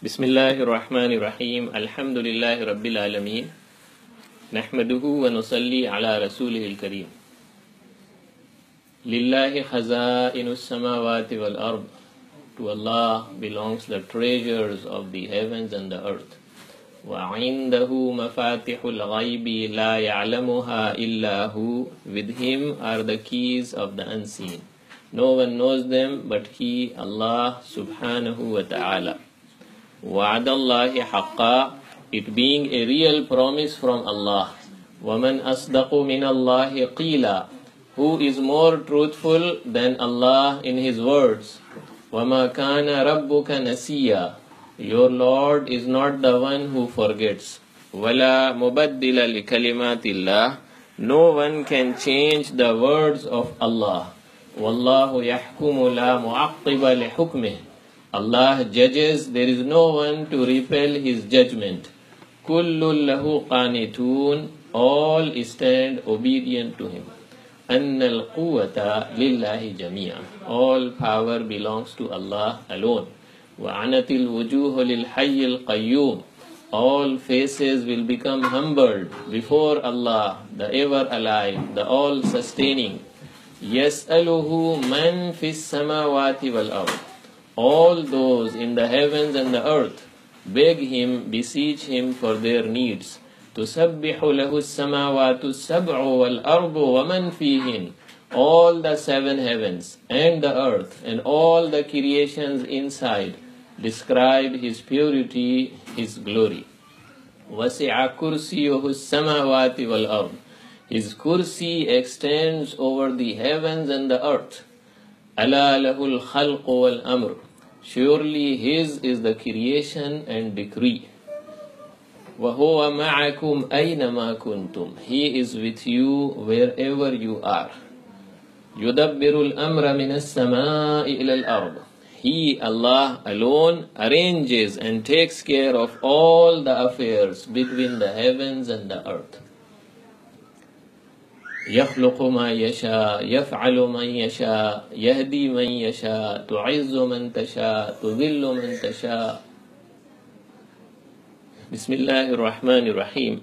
Bismillahir Rahmanir Rahim. Alhamdulillahi Rabbil Alameen. Nahmaduhu wa nusalli ala Rasulihil Kareem. Lillahi khaza'inus samawati wal ard. To Allah belongs the treasures of the heavens and the earth. Wa indahu mafatihul ghaibi la ya'lamuha illa hu. With him are the keys of the unseen. No one knows them but He, Allah subhanahu wa ta'ala. وَعَدَ اللَّهِ حَقًّا, it being a real promise from Allah. وَمَنْ أَصْدَقُ مِنَ اللَّهِ قِيلًا, who is more truthful than Allah in His words. وَمَا كَانَ رَبُّكَ نَسِيًّا, your Lord is not the one who forgets. وَلَا مُبَدِّلَ لِكَلِمَاتِ اللَّهِ, no one can change the words of Allah. وَاللَّهُ يَحْكُمُ لَا مُعَقِّبَ لِحُكْمِهِ, Allah judges, there is no one to repel His judgment. Kullun lahu qanitun, all stand obedient to Him. Annal quwwata lillahi jami'a, all power belongs to Allah alone. Wa anatil wujuhu lil hayyil qayyum, all faces will become humbled before Allah, the ever alive, the all sustaining. Yas'aluhu man fis samawati wal ard, all those in the heavens and the earth beg Him, beseech Him for their needs. تُسَبِّحُ لَهُ السَّمَاوَاتُ السَّبْعُ وَالْأَرْضُ وَمَنْ فِيهِنْ, all the seven heavens and the earth and all the creations inside describe His purity, His glory. وَسِعَ كُرْسِيُّهُ السَّمَاوَاتِ وَالْأَرْضِ, His kursi extends over the heavens and the earth. أَلَا لَهُ الْخَلْقُ وَالْأَمْرُ, surely His is the creation and decree. وَهُوَ مَعَكُمْ أَيْنَمَا كُنْتُمْ, He is with you wherever you are. يُدَبِّرُ الْأَمْرَ مِنَ السَّمَاءِ إِلَى الْأَرْضِ, He, Allah alone, arranges and takes care of all the affairs between the heavens and the earth. يخلق ما يشاء يفعل من يشاء يهدي من يشاء تعز من تشاء تذل من تشاء. Bismillahir Rahmanir Rahim.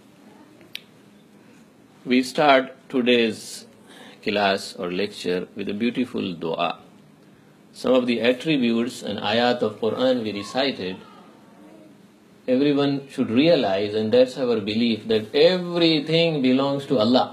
We start today's class or lecture with a beautiful dua. Some of the attributes and ayat of Quran we recited, everyone should realize, and that's our belief, that everything belongs to Allah.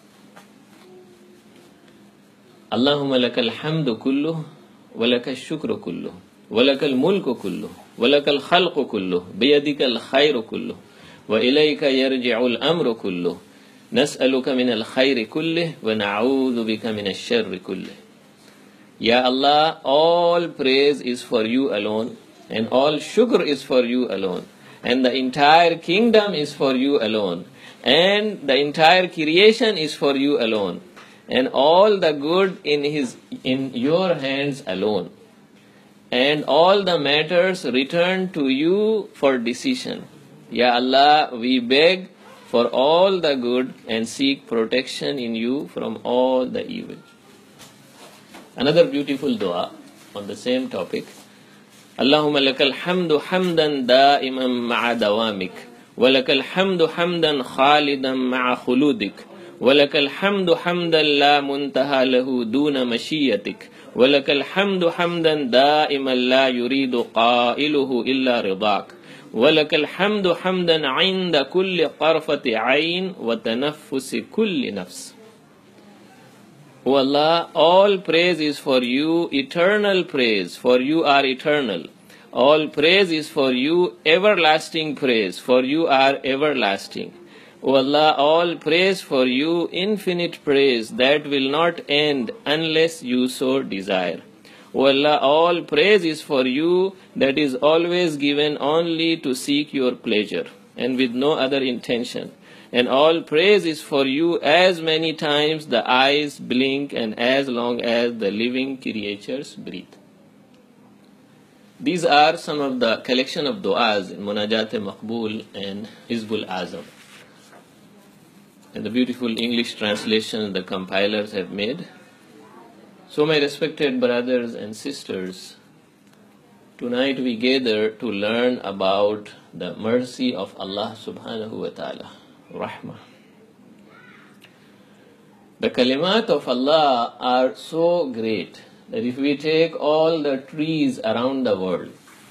Allahumma lakal hamdu kulluh, wa lakal shukru kulluh, wa lakal mulku kulluh, wa lakal khalqu kulluh, biyadikal khayru kulluh, wa ilayka yarji'ul amru kulluh, nas'aluka min al-khayri kullih, wa na'udhu bika min al-sharri kullih. Ya Allah, all praise is for you alone, and all shukr is for you alone, and the entire kingdom is for you alone, and the entire creation is for you alone, and all the good in your hands alone, and all the matters return to you for decision. Ya Allah, we beg for all the good and seek protection in you from all the evil. Another beautiful dua on the same topic. Allahumma lakal hamdu hamdan da'iman ma'a dawamik, wa lakal hamdu hamdan khalidan ma'a khuludik, وَلَكَ الْحَمْدُ حَمْدًا لَا مُنْتَهَى لَهُ دُونَ مَشِيَّتِكَ وَلَكَ الْحَمْدُ حَمْدًا دَائِمًا لَا يُرِيدُ قَائِلُهُ إِلَّا رِضَاكَ وَلَكَ الْحَمْدُ حَمْدًا عِنْدَ كُلِّ طَرْفَةِ عَيْنٍ وَتَنَفُّسِ كُلِّ نَفْسٍ. O Allah, all praise is for you, eternal praise, for you are eternal. All praise is for you, everlasting praise, for you are everlasting. O Allah, all praise for you, infinite praise that will not end unless you so desire. O Allah, all praise is for you that is always given only to seek your pleasure and with no other intention. And all praise is for you as many times the eyes blink and as long as the living creatures breathe. These are some of the collection of du'as in Munajat-e-Maqbool and Hizbul Azam, and the beautiful English translation the compilers have made. So my respected brothers and sisters, Tonight we gather to learn about the mercy of Allah subhanahu wa ta'ala, Rahmah. The kalimat of Allah are so great that if we take all the trees around the world,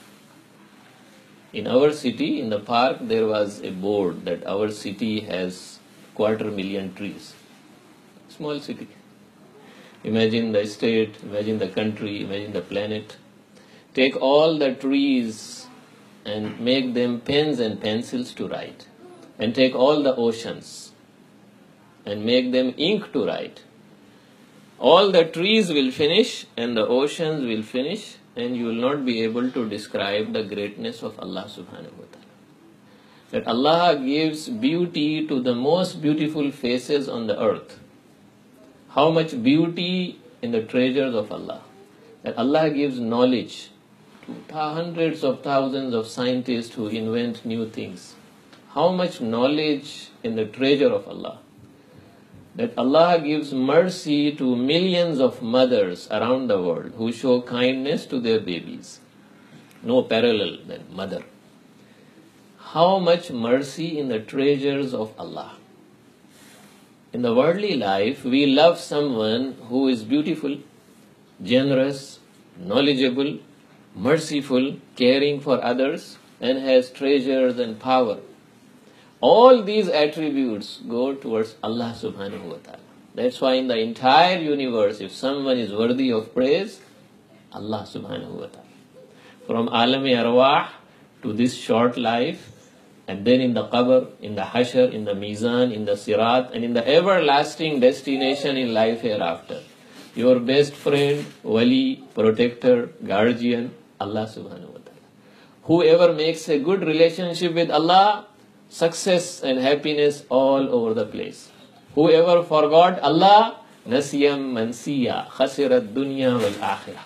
in our city, in the park, there was a board that our city has 250,000 trees. Small city. Imagine the state, imagine the country, imagine the planet. Take all the trees and make them pens and pencils to write. And take all the oceans and make them ink to write. All the trees will finish and the oceans will finish, and you will not be able to describe the greatness of Allah subhanahu wa ta'ala. That Allah gives beauty to the most beautiful faces on the earth. How much beauty in the treasures of Allah. That Allah gives knowledge to hundreds of thousands of scientists who invent new things. How much knowledge in the treasure of Allah. That Allah gives mercy to millions of mothers around the world who show kindness to their babies. No parallel than mother. How much mercy in the treasures of Allah. In the worldly life, we love someone who is beautiful, generous, knowledgeable, merciful, caring for others, and has treasures and power. All these attributes go towards Allah subhanahu wa ta'ala. That's why in the entire universe, if someone is worthy of praise, Allah subhanahu wa ta'ala. From Alam-e-Arwah to this short life, and then in the Qabr, in the Hashr, in the Mizan, in the Sirat, and in the everlasting destination in life hereafter. Your best friend, wali, protector, guardian, Allah subhanahu wa ta'ala. Whoever makes a good relationship with Allah, success and happiness all over the place. Whoever forgot Allah, nasiyam mansiya, khasirat dunya wal akhirah.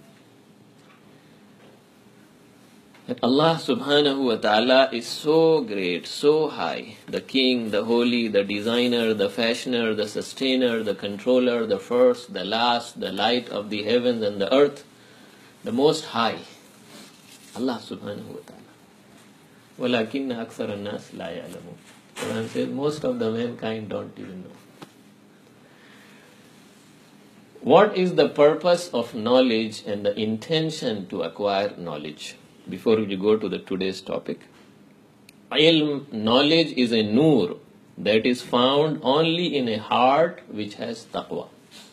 That Allah subhanahu wa ta'ala is so great, so high. The king, the holy, the designer, the fashioner, the sustainer, the controller, the first, the last, the light of the heavens and the earth, the most high. Allah subhanahu wa ta'ala. وَلَكِنَّ أَكْثَرَ النَّاسِ لَا يَعْلَمُونَ. Quran says most of the mankind don't even know. What is the purpose of knowledge and the intention to acquire knowledge? Before we go to the today's topic, ilm, knowledge is a nur that is found only in a heart which has taqwa.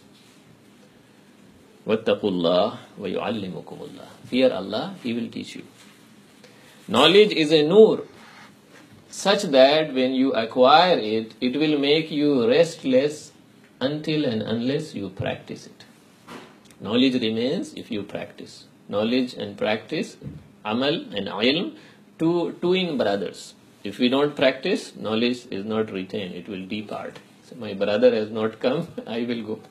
وَاتَّقُوا اللَّهَ وَيُعَلِّمُكُمُ اللَّهُ. Fear Allah, He will teach you. Knowledge is a nur, such that when you acquire it, it will make you restless until and unless you practice it. Knowledge remains if you practice. Knowledge and practice, amal and ilm, two twin brothers. If we don't practice, knowledge is not retained, it will depart. So my brother has not come, I will go.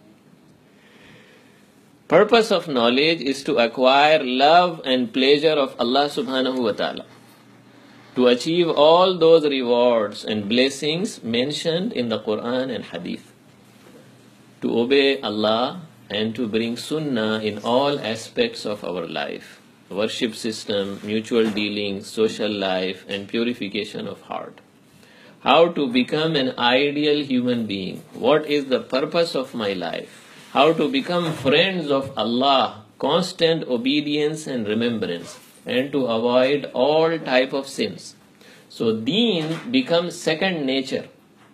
Purpose of knowledge is to acquire love and pleasure of Allah subhanahu wa ta'ala. To achieve all those rewards and blessings mentioned in the Quran and Hadith. To obey Allah and to bring sunnah in all aspects of our life. Worship system, mutual dealings, social life, and purification of heart. How to become an ideal human being. What is the purpose of my life? How to become friends of Allah, constant obedience and remembrance, and to avoid all type of sins. So deen becomes second nature.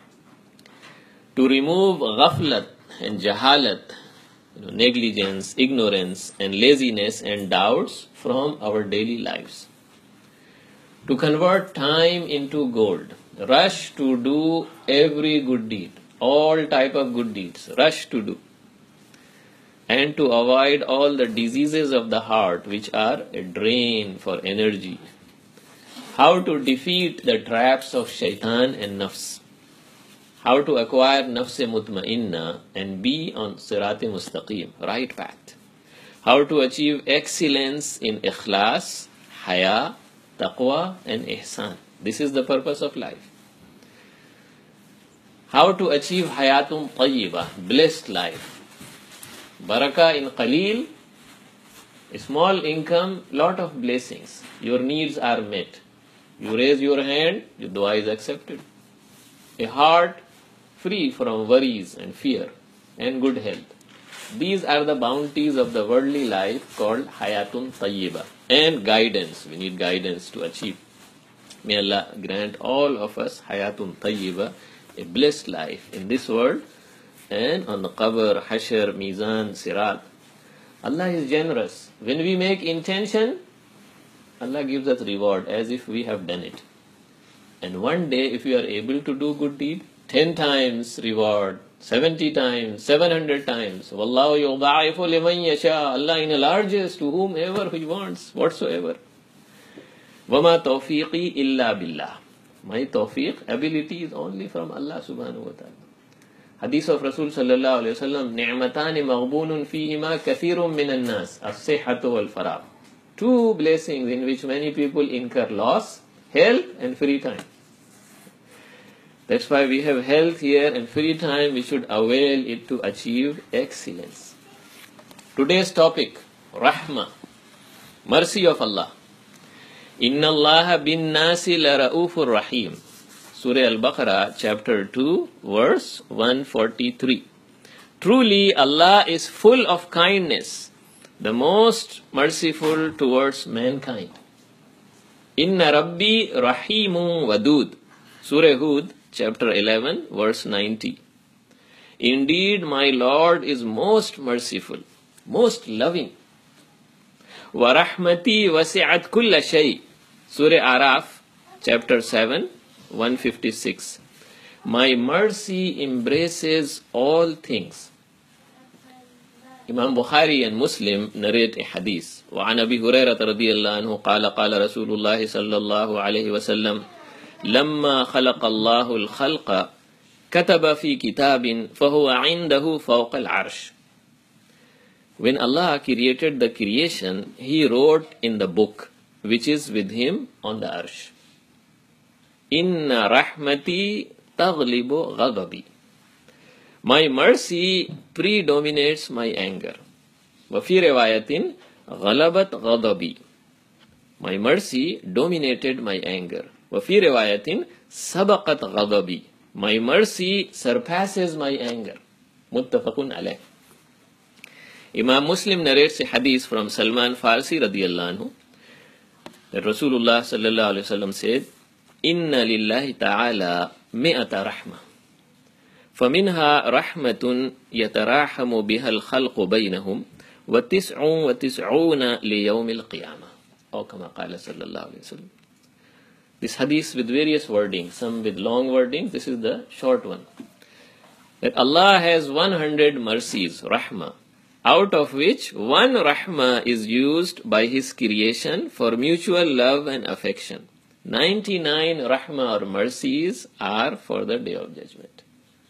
To remove ghaflat and jahalat, negligence, ignorance, and laziness and doubts from our daily lives. To convert time into gold. Rush to do every good deed. All type of good deeds. Rush to do. And to avoid all the diseases of the heart which are a drain for energy. How to defeat the traps of shaitan and nafs. How to acquire nafs-e mutma'inna and be on sirat-e mustaqim, right path. How to achieve excellence in ikhlas, haya, taqwa and ihsan. This is the purpose of life. How to achieve hayatum tayyibah, blessed life. Barakah in qaleel A small income, lot of blessings. Your needs are met. You raise your hand, your dua is accepted. A heart free from worries and fear and good health. These are the bounties of the worldly life called Hayatun Tayyiba. And guidance. We need guidance to achieve. May Allah grant all of us Hayatun Tayyiba, a blessed life in this world and on the Qabr, Hashr, Mizan, Sirat. Allah is generous. When we make intention, Allah gives us reward as if we have done it. And one day, if you are able to do good deed, 10 times reward, 70 times, 700 times. Wallahu yudha'ifu liman yasha. Allah enlarges to whomever He wants, whatsoever. Wama tawfiqi illa billah. My tawfiq, ability is only from Allah subhanahu wa ta'ala. Hadith of Rasul sallallahu alayhi wa sallam, ni'matani maghbunun fihima kathirun minan nas, as-sihhatu wal faragh. Two blessings in which many people incur loss, health and free time. That's why we have health here and free time. We should avail it to achieve excellence. Today's topic, Rahmah, mercy of Allah. Inna Allah bin nasi la ra'ufur rahim. Surah Al-Baqarah, chapter 2, verse 143. Truly, Allah is full of kindness, the most merciful towards mankind. Inna Rabbi Rahimun Wadud. Surah Hud, chapter 11, verse 90. Indeed, my Lord is most merciful, most loving. Wa rahmati wasi'at kulla shay. Surah Araf, chapter 7, 156. My mercy embraces all things. Imam Bukhari and Muslim narrate a hadith. وعن أبي هريرة رضي الله عنه قال قال رسول الله صلى الله عليه وسلم لما خلق الله الخلق كتب في كتاب فهو عنده فوق العرش. When Allah created the creation, He wrote in the book which is with Him on the arsh. Inna rahmati taghlibu ghadabi. My mercy predominates my anger. وفي رواية غلبت غضبي. My mercy dominated my anger. وفي رواية سبقت غضبي. My mercy surpasses my anger. متفق عليه. Imam Muslim narrates a hadith from Salman Farsi radiyallahu anhu that Rasulullah sallallahu alayhi wa sallam said, Inna lillahi ta'ala mi'ata rahmah. فمنها رحمة يتراحم بها الخلق بينهم وتسعون ليوم القيامة أو كما قال صلى الله عليه وسلم. This hadith with various wordings, some with long wordings, this is the short one. That Allah has 100 mercies, rahmah, out of which one rahmah is used by His creation for mutual love and affection. 99 rahmah or mercies are for the Day of Judgment.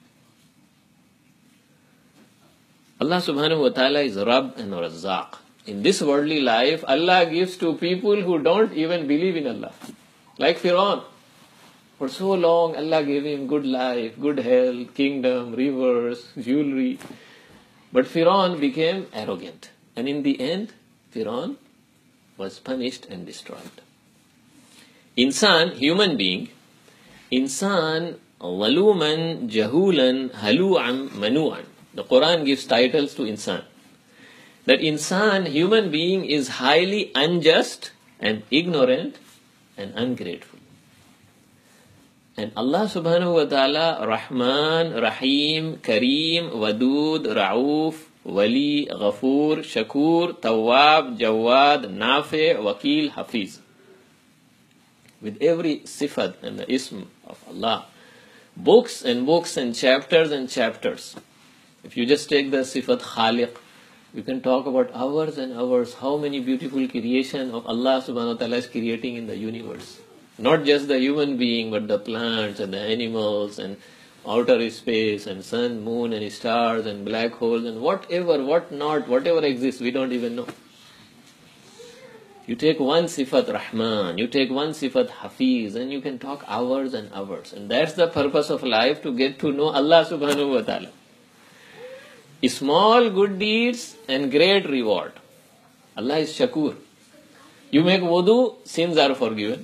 Allah subhanahu wa ta'ala is Rabb and Razzaq. In this worldly life, Allah gives to people who don't even believe in Allah. Like Fir'aun. For so long, Allah gave him good life, good health, kingdom, rivers, jewelry. But Fir'aun became arrogant. And in the end, Fir'aun was punished and destroyed. Insan, human being, Insan, Waluman, Jahulan, Halu'an, Manu'an. The Quran gives titles to Insan. That Insan, human being, is highly unjust and ignorant and ungrateful. And Allah subhanahu wa ta'ala, Rahman, Rahim, Kareem, Wadud, Ra'uf, Wali, Ghafoor, Shakur, Tawwab, Jawad, Nafi, Wakil, Hafiz. With every sifat and the ism of Allah, books and chapters and chapters. If you just take the sifat Khaliq, you can talk about hours and hours how many beautiful creation of Allah subhanahu wa ta'ala is creating in the universe. Not just the human being, but the plants and the animals and outer space and sun, moon and stars and black holes and whatever exists, we don't even know. You take one sifat Rahman, you take one sifat Hafiz, and you can talk hours and hours. And that's the purpose of life, to get to know Allah subhanahu wa ta'ala. Small good deeds and great reward. Allah is Shakur. You make wudu, sins are forgiven.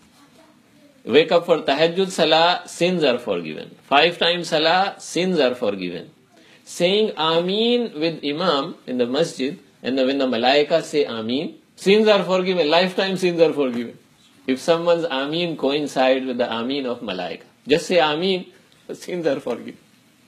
Wake up for tahajjud salah, sins are forgiven. 5 times salah, sins are forgiven. Saying Ameen with Imam in the masjid, and when the malaika say Ameen, sins are forgiven. Lifetime sins are forgiven. If someone's Ameen coincides with the Ameen of malaika, just say Ameen, sins are forgiven.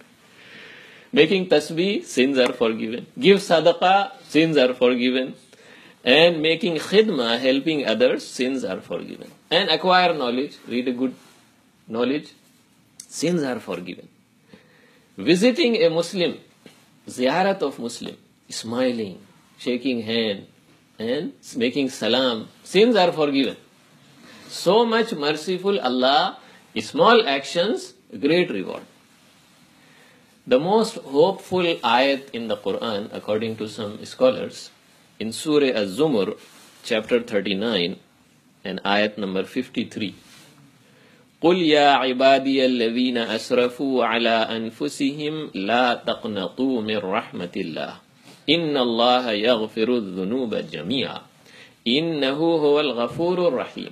Making tasbih, sins are forgiven. Give sadaqah, sins are forgiven. And making khidmah, helping others, sins are forgiven. And acquire knowledge, read a good knowledge, sins are forgiven. Visiting a Muslim, ziyarat of Muslim, smiling, shaking hand, and making salam, sins are forgiven. So much merciful Allah, small actions, great reward. The most hopeful ayat in the Quran, according to some scholars, in Surah Az-Zumur, chapter 39, and ayat number 53. قُلْ يَا عِبَادِيَ الَّذِينَ أَسْرَفُوا عَلَىٰ أَنفُسِهِمْ لَا تَقْنَطُوا مِنْ رَحْمَةِ اللَّهِ إِنَّ اللَّهَ يَغْفِرُ الذُّنُوبَ جَمِيعًا إِنَّهُ هُوَ الْغَفُورُ الرَّحِيمُ.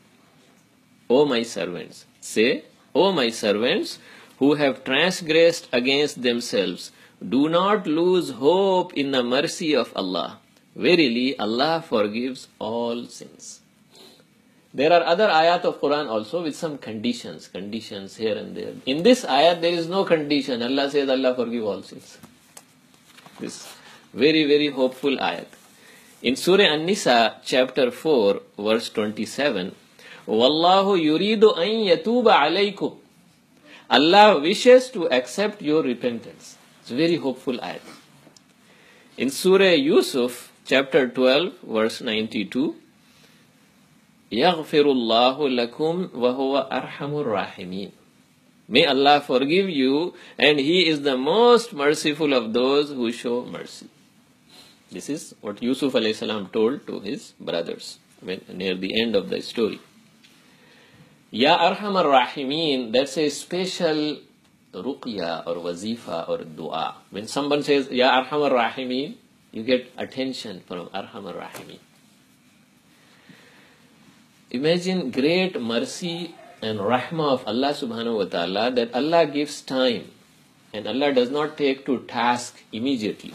O my servants, say, O my servants, who have transgressed against themselves, do not lose hope in the mercy of Allah. Verily, Allah forgives all sins. There are other ayat of Quran also with some conditions here and there. In this ayat, there is no condition. Allah says Allah forgive all sins. This very, very hopeful ayat. In Surah An-Nisa, chapter 4, verse 27, Wallahu yuridu an yatuba alaykum. Allah wishes to accept your repentance. It's a very hopeful ayat. In Surah Yusuf, chapter 12, verse 92, Yaghfirullahu lakum wa huwa arhamur rahimin. May Allah forgive you, and He is the most merciful of those who show mercy. This is what Yusuf alayhi salam told to his brothers near the end of the story. Ya Arhamar Rahimin, that's a special ruqya or wazifa or dua. When someone says Ya Arhamar Rahimin, you get attention from Arhamar Rahimin. Imagine great mercy and rahmah of Allah subhanahu wa ta'ala, that Allah gives time and Allah does not take to task immediately.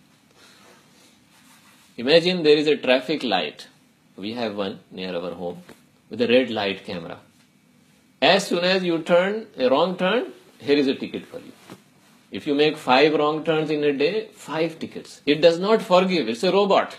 Imagine there is a traffic light. We have one near our home with a red light camera. As soon as you turn a wrong turn, here is a ticket for you. If you make 5 wrong turns in a day, 5 tickets. It does not forgive. It's a robot.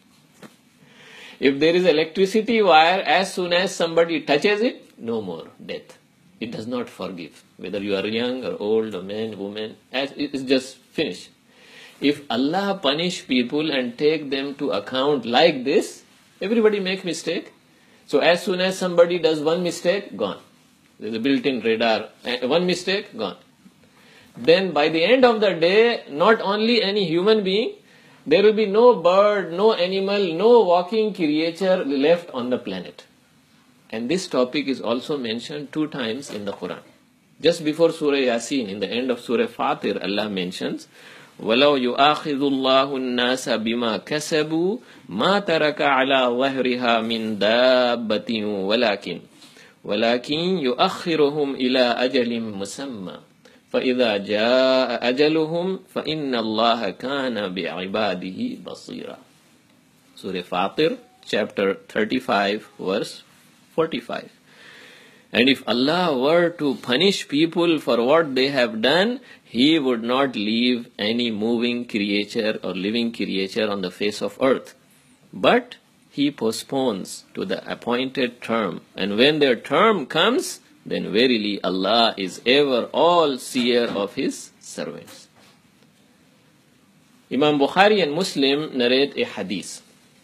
If there is electricity wire, as soon as somebody touches it, no more death. It does not forgive. Whether you are young or old or man, woman, it's just finished. If Allah punish people and take them to account like this, everybody make mistake. So as soon as somebody does one mistake, gone. There is a built-in radar. One mistake, gone. Then by the end of the day, not only any human being, there will be no bird, no animal, no walking creature left on the planet. And this topic is also mentioned 2 times in the Quran. Just before Surah Yasin, in the end of Surah Fatir, Allah mentions, وَلَوْ يُؤَاخِذُ اللَّهُ النَّاسَ بِمَا كَسَبُوا مَا تَرَكَ عَلَى ظَهْرِهَا مِنْ دَابَّةٍ ولكن يؤخرهم إلى أجل مسمى فإذا جاء أجلهم فإن الله كان بعباده بصيرا. Surah Fatir, chapter 35, verse 45. And if Allah were to punish people for what they have done, He would not leave any moving creature or living creature on the face of earth. But He postpones to the appointed term. And when their term comes, then verily Allah is ever all-seer of His servants. Imam Bukhari and Muslim narrate a hadith.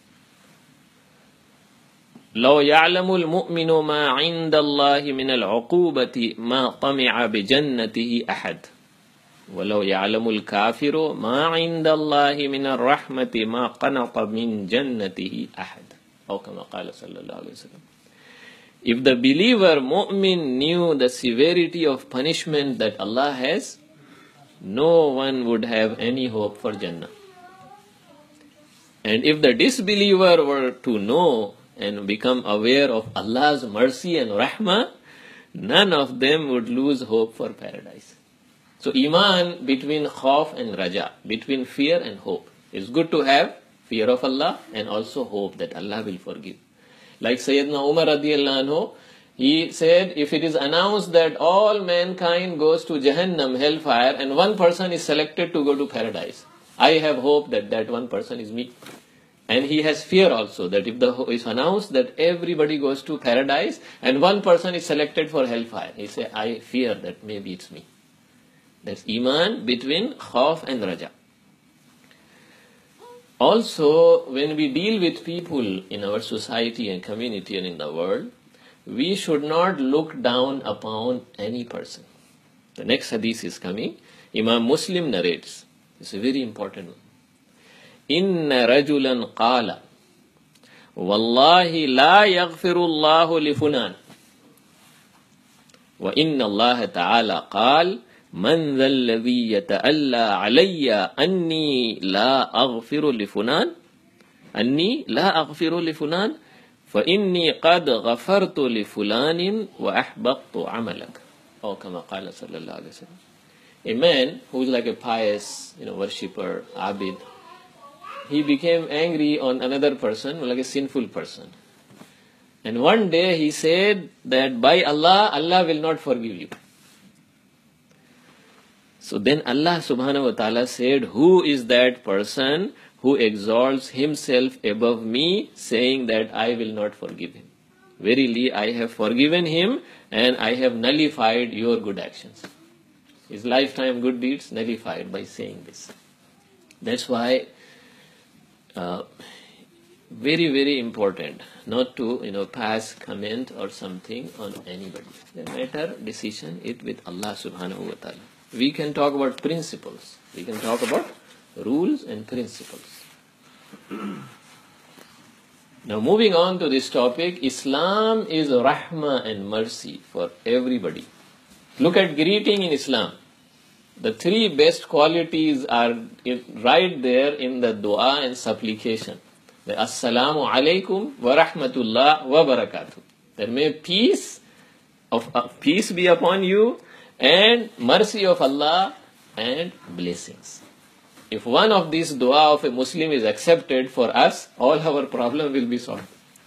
لو يعلم المؤمن ما عند الله من العقوبة ما طمع بجنته أحد ولو يعلم الكافر ما عند الله من الرحمة ما قنط من جنته أحد أو كما قال صلى الله عليه وسلم. If the believer mu'min knew the severity of punishment that Allah has, no one would have any hope for Jannah. And if the disbeliever were to know and become aware of Allah's mercy and rahmah, none of them would lose hope for paradise. So Iman between khawf and raja, between fear and hope. It's good to have fear of Allah and also hope that Allah will forgive. Like Sayyidina Umar radiallahu anhu, he said, if it is announced that all mankind goes to Jahannam, hellfire, and one person is selected to go to paradise, I have hope that that one person is me. And he has fear also that if it's announced that everybody goes to paradise and one person is selected for hellfire, he said, I fear that maybe it's me. That's Iman between khawf and raja. Also, when we deal with people in our society and community and in the world, we should not look down upon any person. The next hadith is coming. Imam Muslim narrates. It's a very important one. Inna rajulan qala wallahi la yaghfirullahu li fulan wa inna Allah ta'ala qala man dhal ladhi yata'alla alayya anni la aghfiru li fulan fa inni qad ghafartu li fulanin wa ahbaqtu amalak. Or kama qala sallallahu alayhi wa sallam. A man who is like a pious, worshipper, abid, he became angry on another person, like a sinful person. And one day he said that by Allah, Allah will not forgive you. So then Allah subhanahu wa ta'ala said, who is that person who exalts himself above me, saying that I will not forgive him? Verily, I have forgiven him and I have nullified your good actions. His lifetime good deeds nullified by saying this. That's why very, very important not to pass comment or something on anybody. The matter decision it with Allah subhanahu wa ta'ala. We can talk about principles. We can talk about rules and principles. Now moving on to this topic, Islam is rahmah and mercy for everybody. Look at greeting in Islam. The three best qualities are right there in the dua and supplication. The Assalamu alaikum wa rahmatullah wa barakatuh. That may peace be upon you and mercy of Allah and blessings. If one of these dua of a Muslim is accepted for us, all our problem will be solved.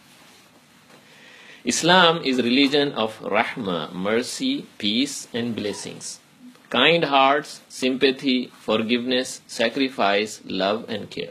Islam is religion of rahmah, mercy, peace and blessings. Kind hearts, sympathy, forgiveness, sacrifice, love and care.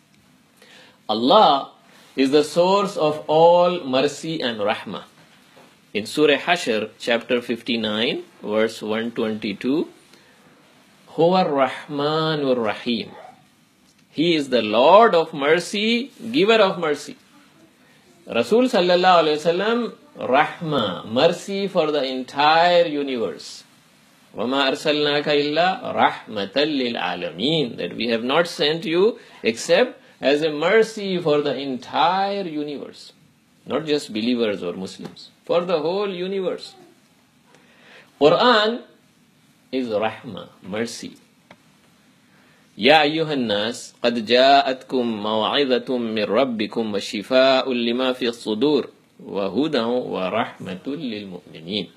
Allah is the source of all mercy and rahmah. In Surah Hashr, chapter 59, verse 122, Huwa ar-Rahmanur Rahim. He is the Lord of mercy, giver of mercy. Rasul sallallahu alayhi wasallam, rahmah, mercy for the entire universe. وَمَا أَرْسَلْنَاكَ إِلَّا رَحْمَةً لِلْعَالَمِينَ. That we have not sent you except as a mercy for the entire universe. Not just believers or Muslims. For the whole universe. Quran is rahmah, mercy. يَا أَيُّهَا النَّاسِ قَدْ جَاءَتْكُمْ مَوْعِظَةٌ مِّن رَبِّكُمْ وَشِفَاءٌ لِمَا فِي الصُّدُورِ وَهُدًى وَرَحْمَةٌ لِلْمُؤْمِنِينَ.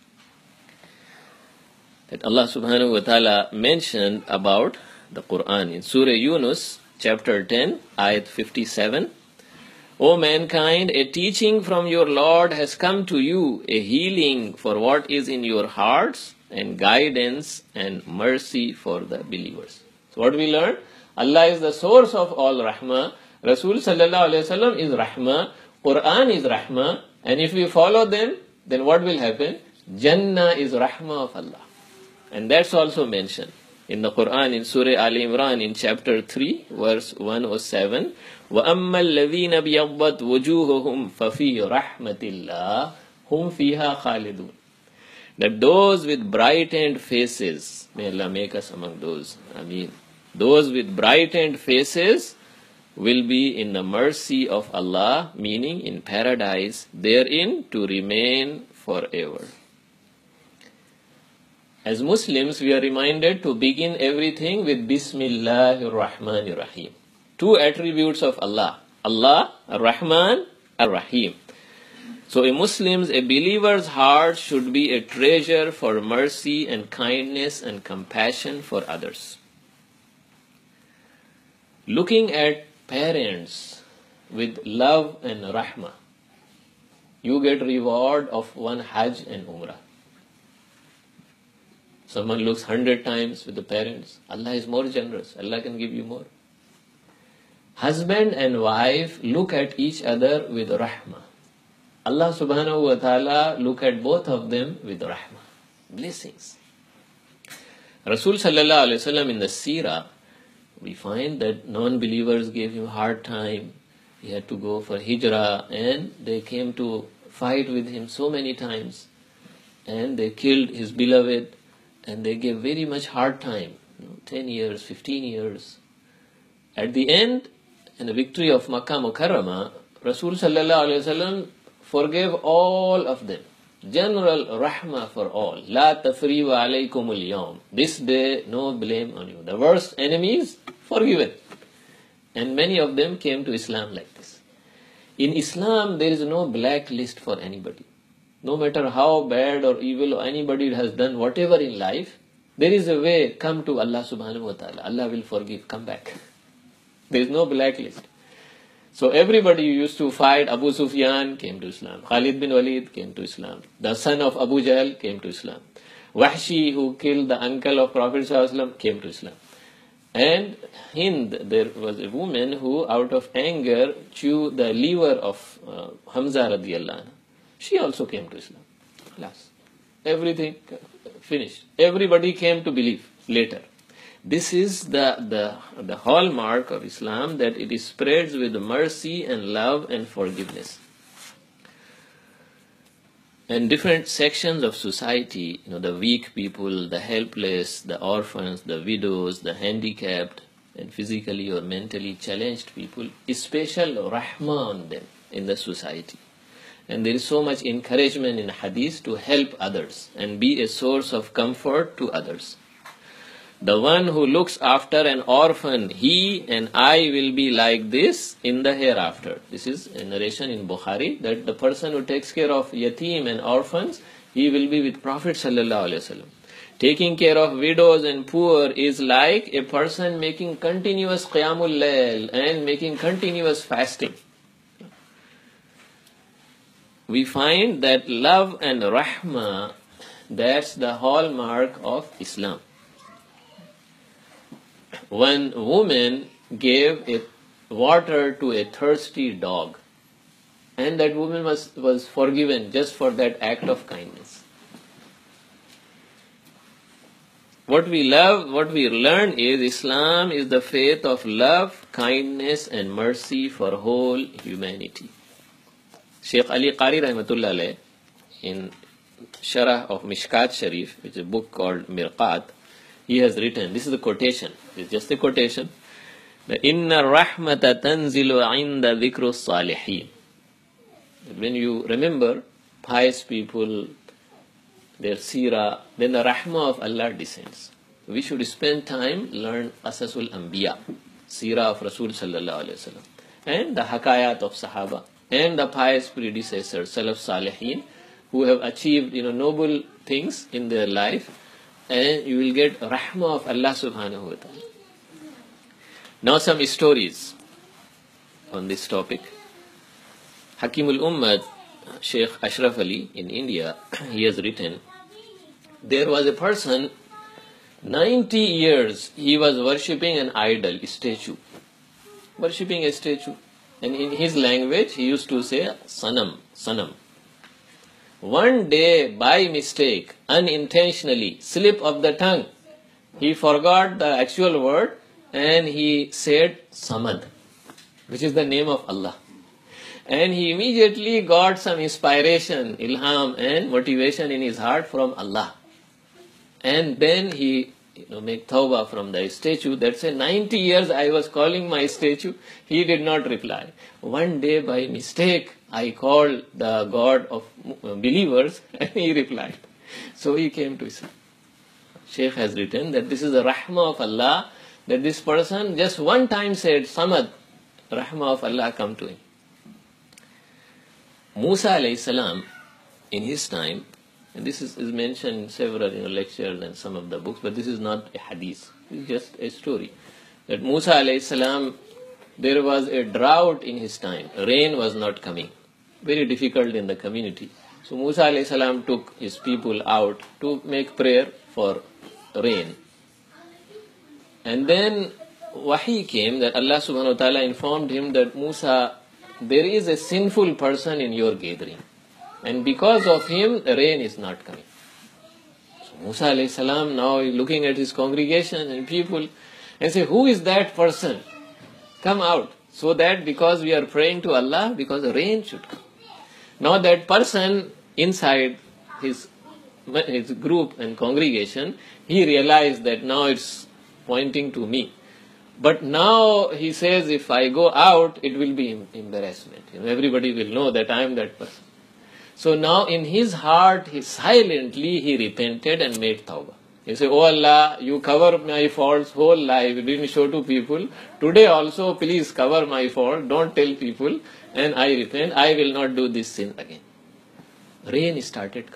That Allah subhanahu wa ta'ala mentioned about the Quran in Surah Yunus, chapter 10, ayat 57. O mankind, a teaching from your Lord has come to you, a healing for what is in your hearts, and guidance and mercy for the believers. So what we learn? Allah is the source of all rahmah. Rasul sallallahu alayhi wa sallam is rahmah. Quran is rahmah. And if we follow them, then what will happen? Jannah is rahmah of Allah. And that's also mentioned in the Quran in Surah Al Imran in chapter 3 verse 107. وَأَمَّا الَّذِينَ بِيَضَّتْ وُجُوهُهُمْ فَفِي رَحْمَةِ اللَّهِ هُمْ فِيهَا خَالِدُونَ. That those with brightened faces, may Allah make us among those. Ameen. Those with brightened faces will be in the mercy of Allah, meaning in paradise, therein to remain forever. As Muslims, we are reminded to begin everything with Bismillahir Rahmanir Rahim. Two attributes of Allah. Allah, Ar-Rahman, Ar-Rahim. So a believer's heart should be a treasure for mercy and kindness and compassion for others. Looking at parents with love and rahmah, you get reward of one Hajj and Umrah. Someone looks 100 times with the parents. Allah is more generous. Allah can give you more. Husband and wife look at each other with rahmah. Allah subhanahu wa ta'ala look at both of them with rahmah. Blessings. Rasul sallallahu alayhi wa sallam in the seerah, we find that non-believers gave him hard time. He had to go for hijrah and they came to fight with him so many times. And they killed his beloved and they gave very much hard time. 10 years, 15 years. At the end, in the victory of Makkah Mukarramah, Rasul sallallahu alayhi wa sallam forgave all of them. General rahmah for all. La tafriwa alaykumul yawm. This day, no blame on you. The worst enemies, forgiven. And many of them came to Islam like this. In Islam, there is no blacklist for anybody. No matter how bad or evil anybody has done whatever in life, there is a way, come to Allah subhanahu wa ta'ala. Allah will forgive, come back. There is no blacklist. So everybody who used to fight, Abu Sufyan came to Islam. Khalid bin Walid came to Islam. The son of Abu Jahl came to Islam. Wahshi, who killed the uncle of Prophet ﷺ, came to Islam. And Hind, there was a woman who out of anger chewed the liver of Hamza radiyallahu anhu. She also came to Islam. Last. Everything finished. Everybody came to believe later. This is the hallmark of Islam, that it spreads with mercy and love and forgiveness. And different sections of society, the weak people, the helpless, the orphans, the widows, the handicapped, and physically or mentally challenged people, special rahmah on them in the society. And there is so much encouragement in hadith to help others and be a source of comfort to others. The one who looks after an orphan, he and I will be like this in the hereafter. This is a narration in Bukhari, that the person who takes care of yatim and orphans, he will be with Prophet sallallahu alaihi wasallam. Taking care of widows and poor is like a person making continuous qiyamul layl and making continuous fasting. We find that love and rahmah, that's the hallmark of Islam. One woman gave water to a thirsty dog, and that woman was forgiven just for that act of kindness. What we learn is Islam is the faith of love, kindness and mercy for whole humanity. Shaykh Ali Qari rahmatullah alayh, in Sharah of Mishkat Sharif, which is a book called Mirqat, he has written, this is a quotation, it's just a quotation, Inna rahmata tanzilu inda dhikru salihin. When you remember pious people, their seerah, then the rahmah of Allah descends. We should spend time, learn Asasul Anbiya, seerah of Rasul sallallahu alayhi wasallam, and the hakayat of Sahaba, and the pious predecessors, Salaf Salihin, who have achieved noble things in their life, and you will get rahmah of Allah subhanahu wa ta'ala. Now some stories on this topic. Hakimul Ummad, Sheikh Ashraf Ali in India, he has written, there was a person, 90 years he was worshipping an idol, a statue. Worshipping a statue. And in his language he used to say, sanam, sanam. One day, by mistake, unintentionally, slip of the tongue, he forgot the actual word and he said Samad, which is the name of Allah. And he immediately got some inspiration, ilham and motivation in his heart from Allah. And then he make tawbah from the statue. That said, 90 years I was calling my statue. He did not reply. One day by mistake I called the God of believers and he replied. So he came to Islam. Shaykh has written that this is the rahmah of Allah, that this person just one time said, Samad, Rahmah of Allah come to him. Musa alayhi salam, in his time, and this is mentioned in several lectures and some of the books, but this is not a hadith, it's just a story. That Musa alayhi salam, there was a drought in his time, rain was not coming, very difficult in the community. So Musa alayhi salam took his people out to make prayer for rain. And then wahi came that Allah subhanahu wa ta'ala informed him that Musa, there is a sinful person in your gathering. And because of him, the rain is not coming. So Musa alayhi salam now is looking at his congregation and people and say, who is that person? Come out. So that because we are praying to Allah, because the rain should come. Now that person inside his group and congregation, he realized that now it's pointing to me. But now he says, if I go out, it will be embarrassment. Everybody will know that I am that person. So now in his heart, silently he repented and made tawbah. He said, oh Allah, you cover my faults whole life, you didn't show to people. Today also, please cover my fault, don't tell people, and I repent, I will not do this sin again. Rain started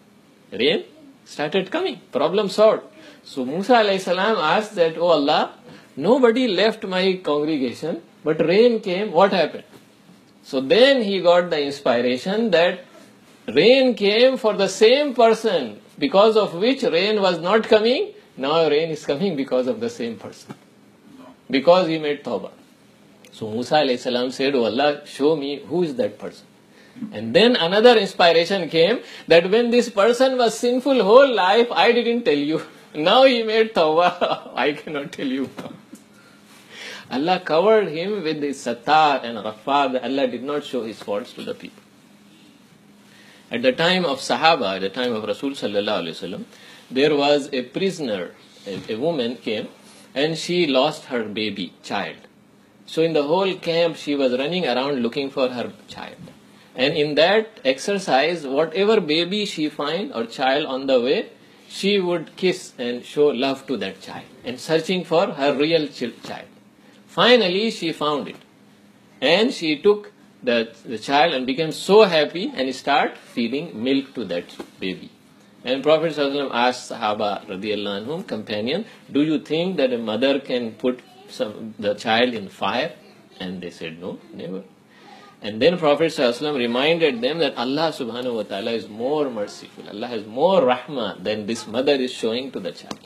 coming. Problem solved. So Musa alayhi salam asked that, oh Allah, nobody left my congregation, but rain came, what happened? So then he got the inspiration that rain came for the same person because of which rain was not coming. Now rain is coming because of the same person. Because he made tawbah. So Musa alayhi salam said, oh Allah, show me who is that person. And then another inspiration came that when this person was sinful whole life, I didn't tell you. Now he made tawbah, I cannot tell you. Allah covered him with his sattar and ghaffar. Allah did not show his faults to the people. At the time of Sahaba, at the time of Rasul sallallahu alaihi wasallam, there was a prisoner, a woman came and she lost her baby, child. So in the whole camp, she was running around looking for her child. And in that exercise, whatever baby she find or child on the way, she would kiss and show love to that child and searching for her real child. Finally, she found it. And she took the child and became so happy and started feeding milk to that baby. And Prophet ﷺ asked Sahaba radiallahu anhum, companion, do you think that a mother can put the child in fire? And they said, no, never. And then Prophet ﷺ reminded them that Allah subhanahu wa ta'ala is more merciful. Allah has more rahmah than this mother is showing to the child.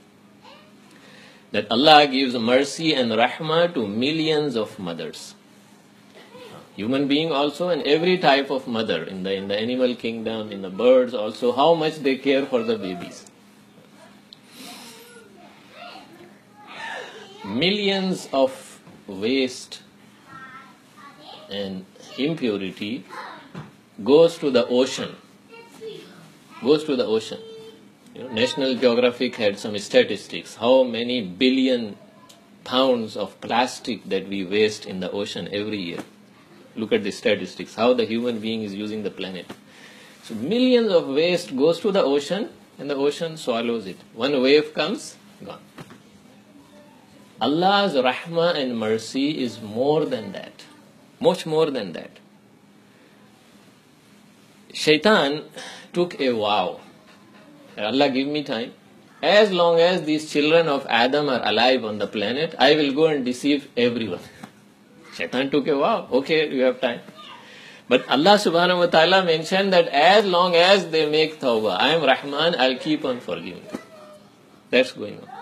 That Allah gives mercy and rahmah to millions of mothers. Human being also, and every type of mother in the animal kingdom, in the birds also, how much they care for the babies. Millions of waste and impurity goes to the ocean. National Geographic had some statistics. How many billion pounds of plastic that we waste in the ocean every year. Look at the statistics, how the human being is using the planet. So millions of waste goes to the ocean and the ocean swallows it. One wave comes, gone. Allah's rahmah and mercy is more than that. Much more than that. Shaitan took a vow. Allah give me time. As long as these children of Adam are alive on the planet, I will go and deceive everyone. Shaitan took a vow. Okay, you have time. But Allah subhanahu wa ta'ala mentioned that as long as they make tawbah, I am Rahman, I'll keep on forgiving them. That's going on.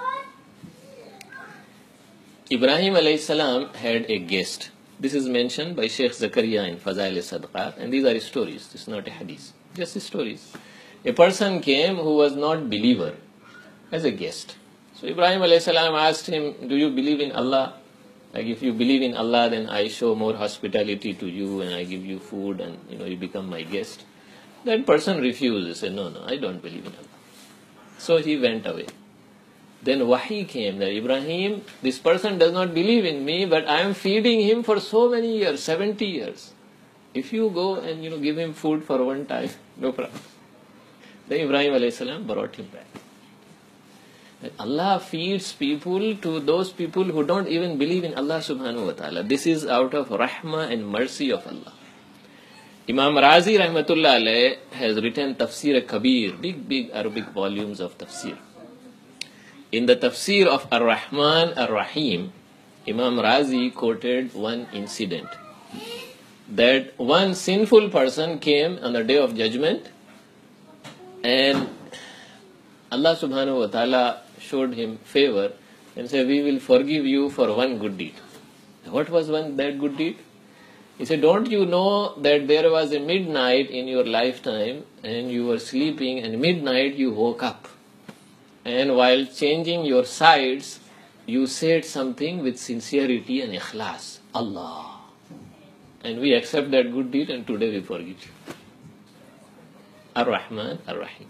Ibrahim alayhi salam had a guest. This is mentioned by Sheikh Zakaria in Fazail al-Sadaqat, and these are stories, this is not a hadith, just stories. A person came who was not believer as a guest. So Ibrahim alayhi salam asked him, do you believe in Allah? Like if you believe in Allah, then I show more hospitality to you and I give you food and you become my guest. That person refused. He said, no, I don't believe in Allah. So he went away. Then wahi came that Ibrahim, this person does not believe in me, but I am feeding him for so many years, 70 years. If you go and give him food for one time, no problem. Then Ibrahim alayhi salam brought him back. that Allah feeds people to those people who don't even believe in Allah subhanahu wa ta'ala. This is out of rahmah and mercy of Allah. Imam Razi rahmatullah alayh has written Tafsir Kabir, big Arabic volumes of tafsir. In the tafsir of Ar-Rahman Ar-Rahim, Imam Razi quoted one incident, that one sinful person came on the day of judgment and Allah subhanahu wa ta'ala showed him favor and said, we will forgive you for one good deed. What was that good deed? He said, don't you know that there was a midnight in your lifetime and you were sleeping, and midnight you woke up, and while changing your sides you said something with sincerity and ikhlas, Allah, and we accept that good deed and today we forgive you. Ar-Rahman Ar-Rahim.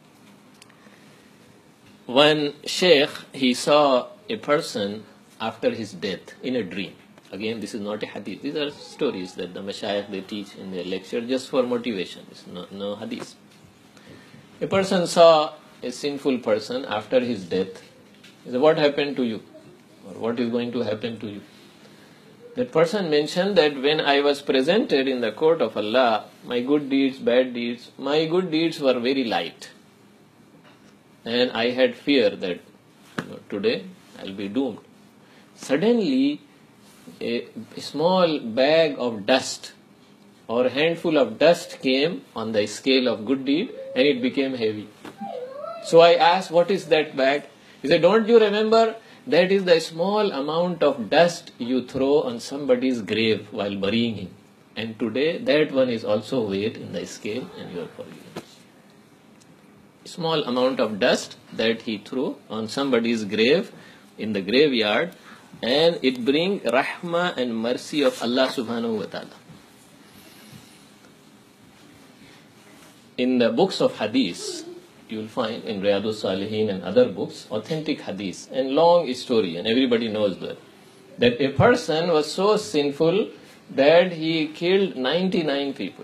One sheikh, he saw a person after his death in a dream. Again, this is not a hadith. These are stories that the mashayikh, they teach in their lecture just for motivation. It's no hadith. A person saw a sinful person after his death. He said, what happened to you? Or what is going to happen to you? That person mentioned that when I was presented in the court of Allah, my good deeds, bad deeds, my good deeds were very light. And I had fear that today I'll be doomed. Suddenly, a small bag of dust or a handful of dust came on the scale of good deed and it became heavy. So I asked, what is that bag? He said, don't you remember? That is the small amount of dust you throw on somebody's grave while burying him. And today that one is also weighed in the scale and you are forgiven. Small amount of dust that he threw on somebody's grave in the graveyard, and it brings rahmah and mercy of Allah subhanahu wa ta'ala. In the books of hadith, you will find in Riyadus Salihin and other books, authentic hadith and long story, and everybody knows that a person was so sinful that he killed 99 people.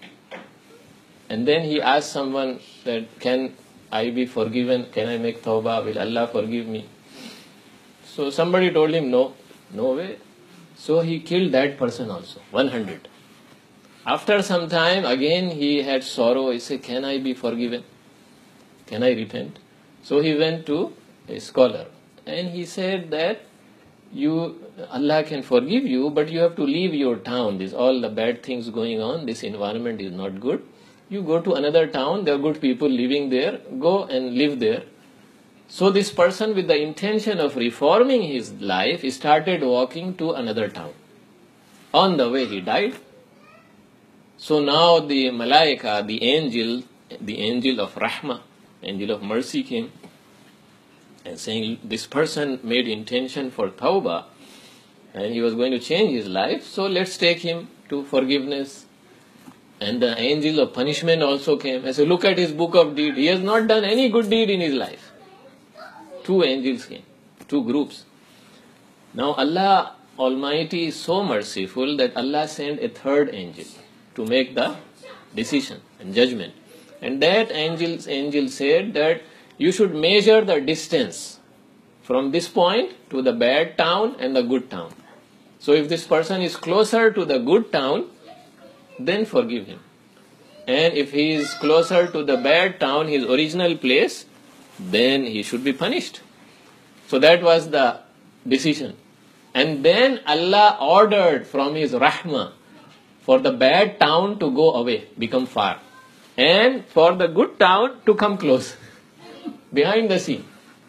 And then he asked someone that, can I be forgiven? Can I make tawbah? Will Allah forgive me? So somebody told him, no way. So he killed that person also, 100. After some time, again he had sorrow. He said, can I be forgiven? Can I repent? So he went to a scholar and he said that Allah can forgive you, but you have to leave your town. There's all the bad things going on. This environment is not good. You go to another town. There are good people living there. Go and live there. So this person, with the intention of reforming his life, started walking to another town. On the way he died. So now the malaika, the angel of rahmah, angel of mercy came and saying, this person made intention for tawbah and he was going to change his life, so let's take him to forgiveness. And the angel of punishment also came and said, look at his book of deed. He has not done any good deed in his life. 2 angels came, 2 groups. Now Allah Almighty is so merciful that Allah sent a 3rd angel to make the decision and judgment. And that angel said that you should measure the distance from this point to the bad town and the good town. So if this person is closer to the good town, then forgive him. And if he is closer to the bad town, his original place, then he should be punished. So that was the decision. And then Allah ordered from His rahmah for the bad town to go away, become far, and for the good town to come close, behind the scene.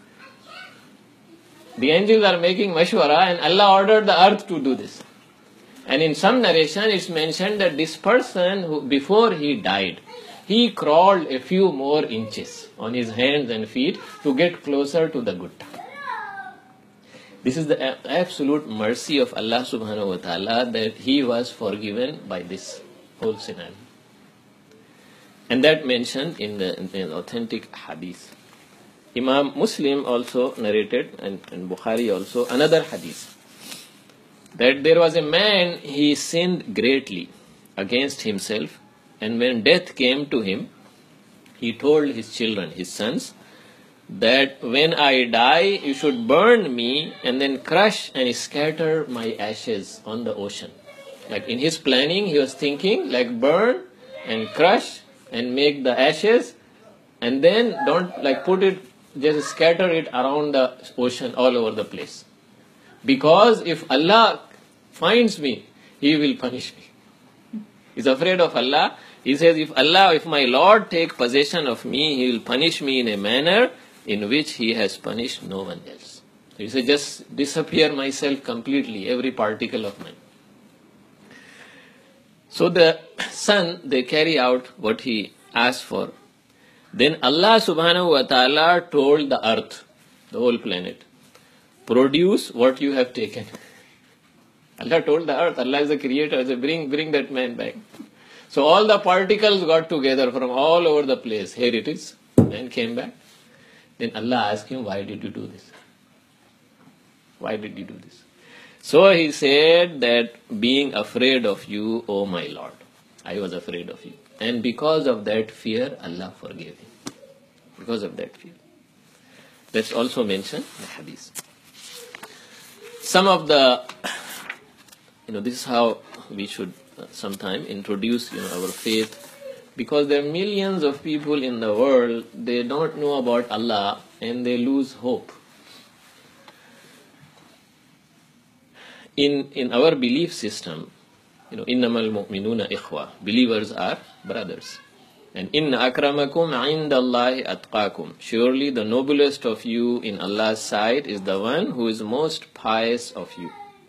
The angels are making mashwara and Allah ordered the earth to do this. And in some narration it's mentioned that this person, who before he died, he crawled a few more inches on his hands and feet to get closer to the good town. This is the absolute mercy of Allah subhanahu wa ta'ala, that he was forgiven by this whole scenario. And that mentioned in the authentic hadith. Imam Muslim also narrated, and Bukhari also, another hadith, that there was a man, he sinned greatly against himself, and when death came to him, he told his children, his sons, that when I die, you should burn me and then crush and scatter my ashes on the ocean. Like in his planning, he was thinking like burn and crush and make the ashes, and then don't like put it, just scatter it around the ocean all over the place. Because if Allah finds me, He will punish me. He's afraid of Allah. He says, if my Lord take possession of me, He will punish me in a manner in which He has punished no one else. So he said, just disappear myself completely, every particle of mine. So the son, they carry out what he asked for. Then Allah subhanahu wa ta'ala told the earth, the whole planet, produce what you have taken. Allah told the earth, Allah is the creator, he said, bring that man back. So all the particles got together from all over the place. Here it is. Man came back. Then Allah asked him, why did you do this? Why did you do this? So he said that being afraid of you, O my Lord, I was afraid of you. And because of that fear, Allah forgave him. Because of that fear. That's also mentioned in the hadith. Some of the, this is how we should sometime introduce, our faith. Because there are millions of people in the world, they don't know about Allah and they lose hope. In our belief system, innamal mu'minuna ikhwa, believers are brothers. And inna akramakum indallahi atqakum, surely the noblest of you in Allah's sight is the one who is most pious of you.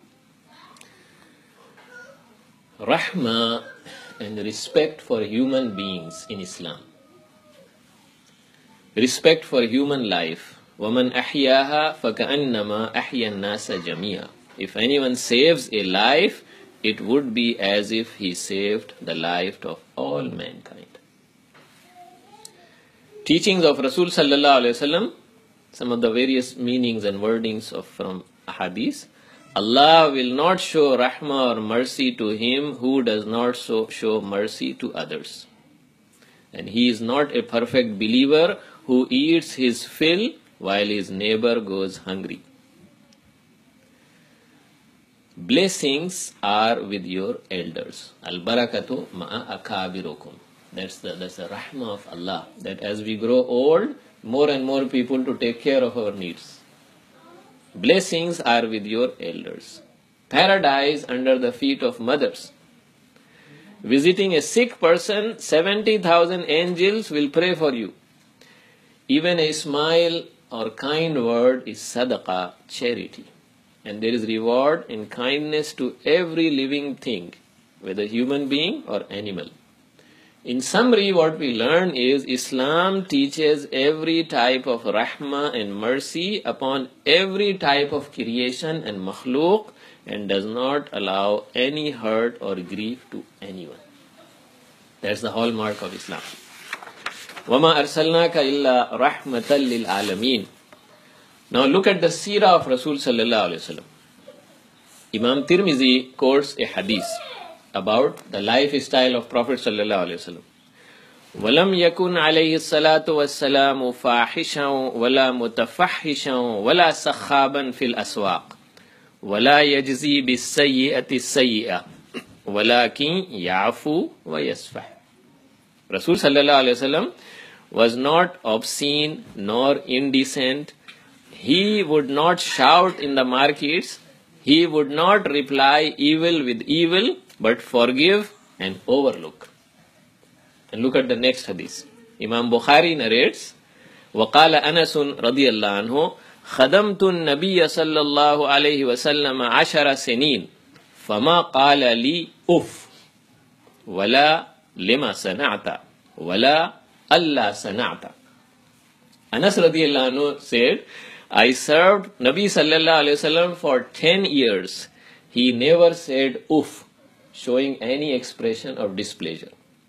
Rahma and respect for human beings in Islam. Respect for human life. وَمَنْ أَحْيَاهَا فَكَأَنَّمَا أَحْيَا النَّاسَ جَمِيعًا. If anyone saves a life, it would be as if he saved the life of all mankind. Teachings of Rasul sallallahu alaihi wasallam, some of the various meanings and wordings from hadith. Allah will not show rahmah or mercy to him who does not show mercy to others. And he is not a perfect believer who eats his fill while his neighbor goes hungry. Blessings are with your elders. Al-barakatu ma'a akabirukum. That's the rahmah of Allah. That as we grow old, more and more people to take care of our needs. Blessings are with your elders. Paradise under the feet of mothers. Visiting a sick person, 70,000 angels will pray for you. Even a smile or kind word is sadaqah, charity. And there is reward in kindness to every living thing, whether human being or animal. In summary, what we learn is Islam teaches every type of rahmah and mercy upon every type of creation and makhluk, and does not allow any hurt or grief to anyone. That's the hallmark of Islam. وَمَا أَرْسَلْنَاكَ إِلَّا رَحْمَةً لِلْعَالَمِينَ. Now look at the seerah of Rasul sallallahu alaihi wasallam. Imam Tirmizi quotes a hadith about the lifestyle of Prophet sallallahu alaihi wasallam. وَلَمْ يَكُنْ عَلَيْهِ الصَّلَاةُ وَالسَّلَامُ فَاحِشًا وَلَا مُتَفَحِّشًا وَلَا سَخَّابًا فِي الْأَسْوَاقِ وَلَا يَجْزِي بِالسَّيِّئَةِ السَّيِّئَةِ وَلَكِنْ يَعْفُو وَيَصْفَحُ. Rasul sallallahu alaihi wasallam was not obscene nor indecent. He would not shout in the markets. He would not reply evil with evil, but forgive and overlook. And look at the next hadith. Imam Bukhari narrates, وَقَالَ أَنَسٌ رَضِيَ اللَّهُ عَنْهُ خَدَمْتُ النَّبِيَّ صَلَّى اللَّهُ عَلَيْهِ وَسَلَّمَ 10 سنين فَمَا قَالَ لِي أُفْ وَلَا لِمَا صَنَعْتَ وَلَا أَلَّا صَنَعْتَ. Anas radiyallahu anhu said, I served Nabi sallallahu alayhi wasallam for 10 years. He never said uff, showing any expression of displeasure.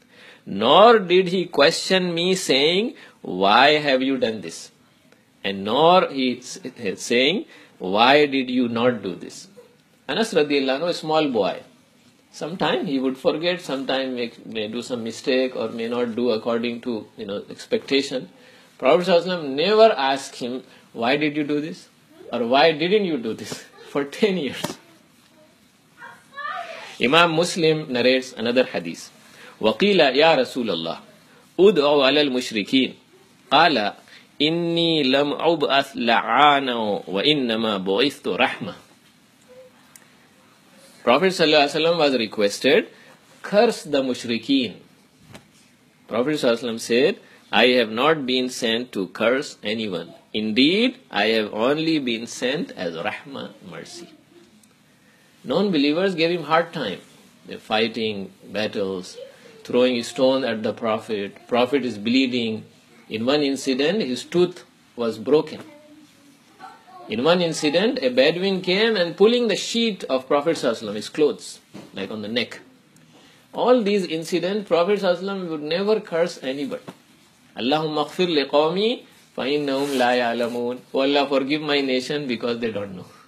Nor did he question me saying, why have you done this? And nor he saying, why did you not do this? Anas radiyallahu anhu, a small boy. Sometimes he would forget, sometimes may do some mistake or may not do according to expectation. Prophet ﷺ never asked him, why did you do this? Or why didn't you do this? For 10 years. Imam Muslim narrates another hadith. وَقِيلَ يَا رَسُولَ اللَّهِ أُدْعُوا عَلَى الْمُشْرِكِينَ قَالَ إِنِّي لَمْ أُبْعَثْ لَعَانًا وَإِنَّمَا بُعِثْتُ رَحْمَةً. Prophet ﷺ was requested, curse the mushrikeen. Prophet ﷺ said, I have not been sent to curse anyone. Indeed, I have only been sent as rahmah, mercy. Non-believers gave him hard time. They're fighting battles, throwing stone at the Prophet. Prophet is bleeding. In one incident, his tooth was broken. In one incident, a Bedouin came and pulling the sheet of Prophet ﷺ, his clothes, like on the neck. All these incidents, Prophet ﷺ would never curse anybody. Allahumma aghfir liqawmi fa innahum la ya'lamun. Oh Allah, forgive my nation because they don't know.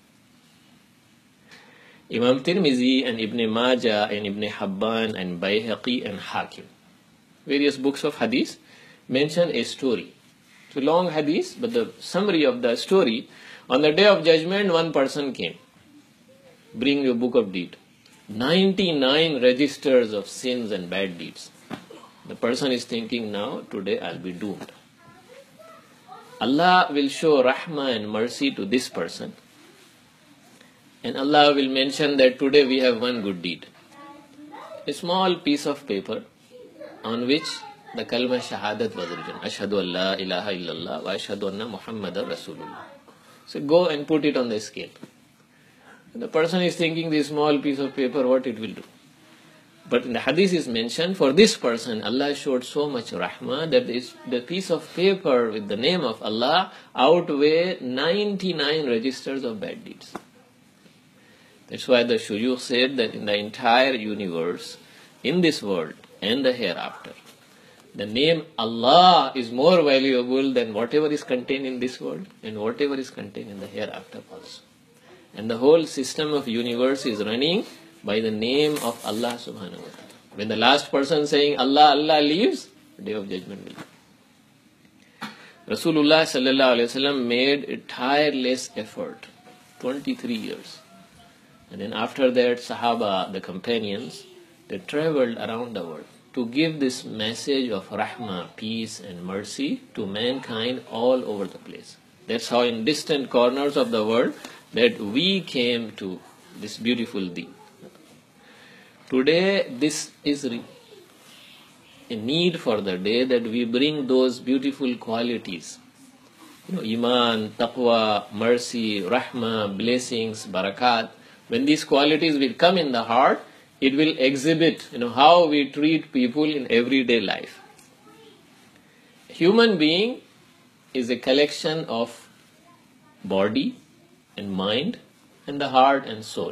Imam Tirmizi and Ibn Majah and Ibn Habban and Bayhaqi and Hakim, various books of hadith, mention a story. It's a long hadith, but the summary of the story, on the day of judgment, one person came. Bring your book of deed. 99 registers of sins and bad deeds. The person is thinking, now, today I'll be doomed. Allah will show rahmah and mercy to this person. And Allah will mention that today we have one good deed. A small piece of paper on which the kalma shahadat was written. Ashhadu an la ilaha illallah wa ashhadu anna Muhammadan Rasulullah. So go and put it on the scale. And the person is thinking this small piece of paper, what it will do. But in the hadith is mentioned, for this person, Allah showed so much rahmah that the piece of paper with the name of Allah outweigh 99 registers of bad deeds. That's why the shuyukh said that in the entire universe, in this world and the hereafter, the name Allah is more valuable than whatever is contained in this world and whatever is contained in the hereafter also. And the whole system of universe is running by the name of Allah subhanahu wa ta'ala. When the last person saying Allah, Allah leaves, the day of judgment will come. Rasulullah sallallahu alayhi wa sallam made a tireless effort, 23 years. And then after that, Sahaba, the companions, they traveled around the world to give this message of rahmah, peace and mercy to mankind all over the place. That's how in distant corners of the world that we came to this beautiful deen. Today, this is a need for the day that we bring those beautiful qualities. Iman, taqwa, mercy, rahmah, blessings, barakat. When these qualities will come in the heart, it will exhibit, how we treat people in everyday life. A human being is a collection of body and mind and the heart and soul.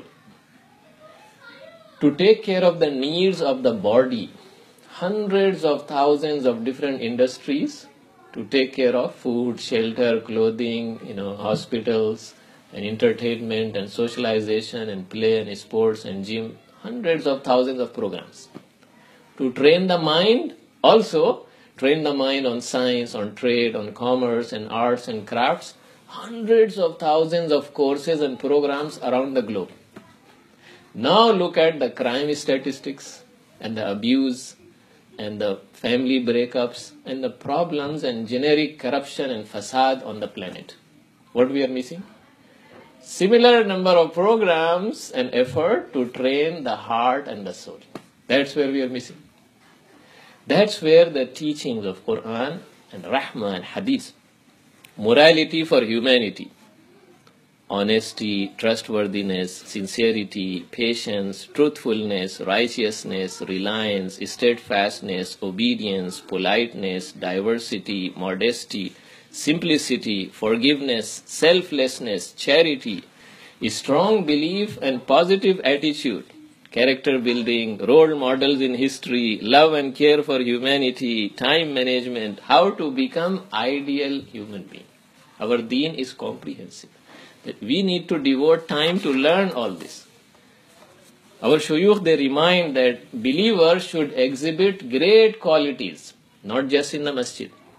To take care of the needs of the body, hundreds of thousands of different industries to take care of food, shelter, clothing, hospitals, and entertainment and socialization and play and sports and gym, hundreds of thousands of programs. To train the mind, also train the mind on science, on trade, on commerce and arts and crafts, hundreds of thousands of courses and programs around the globe. Now look at the crime statistics and the abuse and the family breakups and the problems and generic corruption and facade on the planet. What we are missing? Similar number of programs and effort to train the heart and the soul. That's where we are missing. That's where the teachings of Quran and Rahmah and Hadith, morality for humanity, honesty, trustworthiness, sincerity, patience, truthfulness, righteousness, reliance, steadfastness, obedience, politeness, diversity, modesty, simplicity, forgiveness, selflessness, charity, strong belief and positive attitude, character building, role models in history, love and care for humanity, time management, how to become ideal human being. Our deen is comprehensive. That we need to devote time to learn all this. Our shuyukh, they remind that believers should exhibit great qualities, not just in the masjid,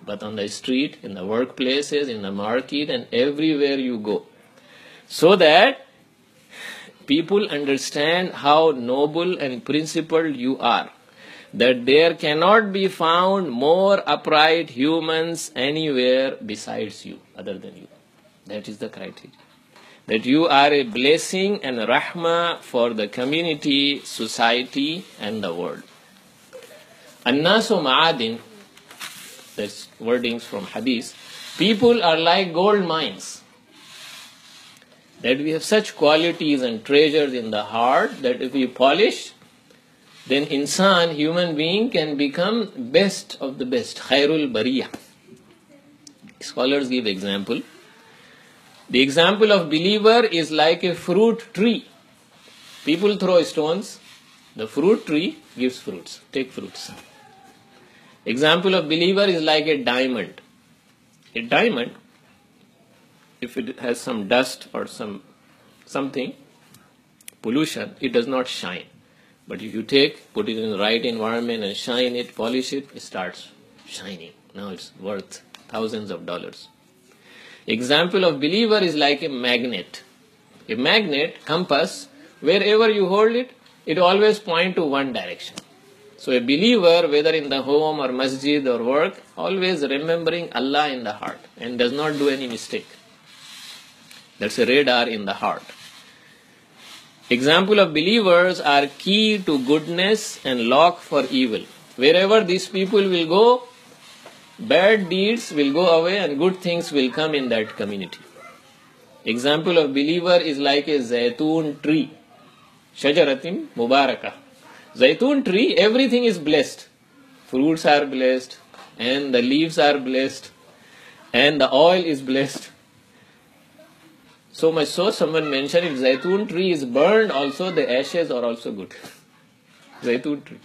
but on the street, in the workplaces, in the market, and everywhere you go. So that people understand how noble and principled you are. That there cannot be found more upright humans anywhere besides you, other than you. That is the criteria. That you are a blessing and a rahmah for the community, society, and the world. Annasu ma'adin, that's wordings from hadith. People are like gold mines. That we have such qualities and treasures in the heart that if we polish, then insan, human being, can become best of the best. Khairul Bariya. Scholars give example. The example of believer is like a fruit tree. People throw stones. The fruit tree gives fruits. Take fruits. Example of believer is like a diamond. A diamond, if it has some dust or something, pollution, it does not shine. But if you put it in the right environment and shine it, polish it, it starts shining. Now it's worth thousands of dollars. Example of believer is like a magnet. A magnet, compass, wherever you hold it, it always points to one direction. So a believer, whether in the home or masjid or work, always remembering Allah in the heart and does not do any mistake. That's a radar in the heart. Example of believers are key to goodness and lock for evil. Wherever these people will go, bad deeds will go away and good things will come in that community. Example of believer is like a zaytun tree. Shajaratin Mubarakah. Zaytun tree, everything is blessed. Fruits are blessed, and the leaves are blessed, and the oil is blessed. So much so, someone mentioned if Zaytun tree is burned also, the ashes are also good. Zaytun tree.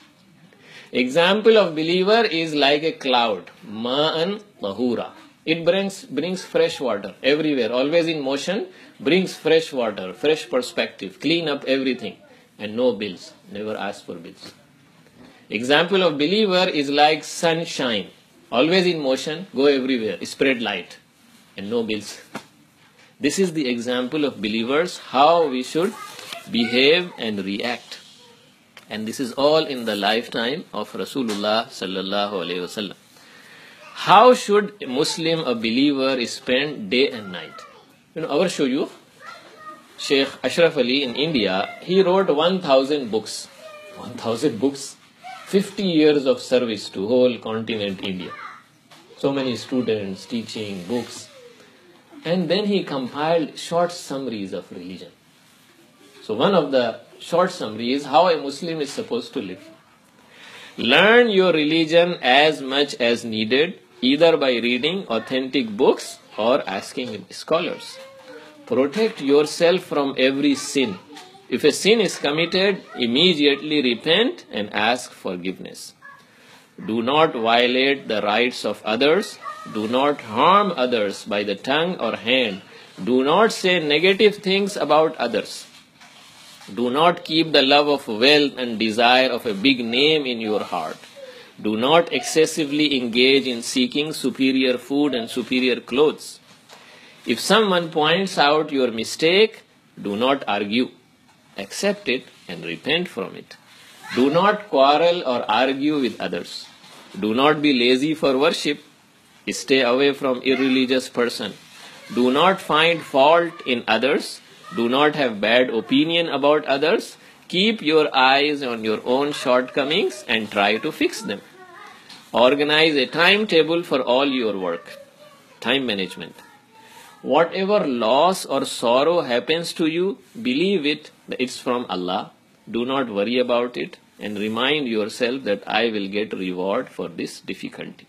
Example of believer is like a cloud. Ma'an tahura. It brings fresh water everywhere, always in motion, brings fresh water, fresh perspective, clean up everything, and no bills. Never ask for bills. Example of believer is like sunshine, always in motion, go everywhere, spread light, and no bills. This is the example of believers, how we should behave and react. And this is all in the lifetime of Rasulullah sallallahu alaihi wasallam. How should a Muslim, a believer, spend day and night? Our shuyukh, Sheikh Ashraf Ali in India, he wrote 1,000 books. 1,000 books. 50 years of service to whole continent India. So many students, teaching, books. And then he compiled short summaries of religion. So one of the short summaries is how a Muslim is supposed to live. Learn your religion as much as needed, either by reading authentic books or asking scholars. Protect yourself from every sin. If a sin is committed, immediately repent and ask forgiveness. Do not violate the rights of others. Do not harm others by the tongue or hand. Do not say negative things about others. Do not keep the love of wealth and desire of a big name in your heart. Do not excessively engage in seeking superior food and superior clothes. If someone points out your mistake, do not argue. Accept it and repent from it. Do not quarrel or argue with others. Do not be lazy for worship. Stay away from irreligious person. Do not find fault in others. Do not have bad opinion about others. Keep your eyes on your own shortcomings and try to fix them. Organize a timetable for all your work. Time management. Whatever loss or sorrow happens to you, believe it's from Allah. Do not worry about it and remind yourself that I will get reward for this difficulty.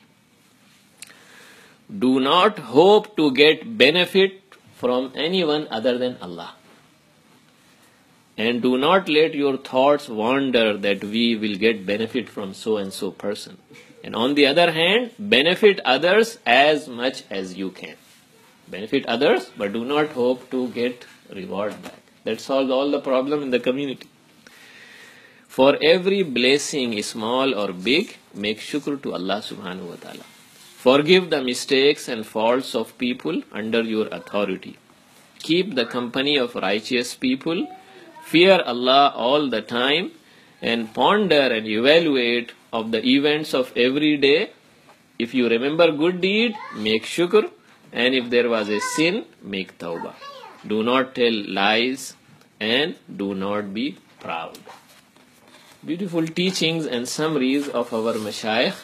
Do not hope to get benefit from anyone other than Allah. And do not let your thoughts wander that we will get benefit from so and so person. And on the other hand, benefit others as much as you can. Benefit others, but do not hope to get reward back. That solves all the problem in the community. For every blessing, small or big, make shukr to Allah subhanahu wa ta'ala. Forgive the mistakes and faults of people under your authority. Keep the company of righteous people. Fear Allah all the time and ponder and evaluate of the events of every day. If you remember good deed, make shukr, and if there was a sin, make tawbah. Do not tell lies and do not be proud. Beautiful teachings and summaries of our mashayikh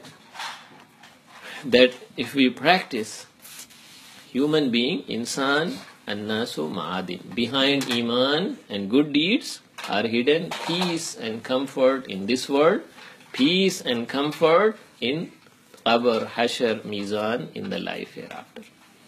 that if we practice, human being, insan, annasu ma'adin. Behind iman and good deeds are hidden peace and comfort in this world, peace and comfort in qabr, hashar, mizan, in the life hereafter.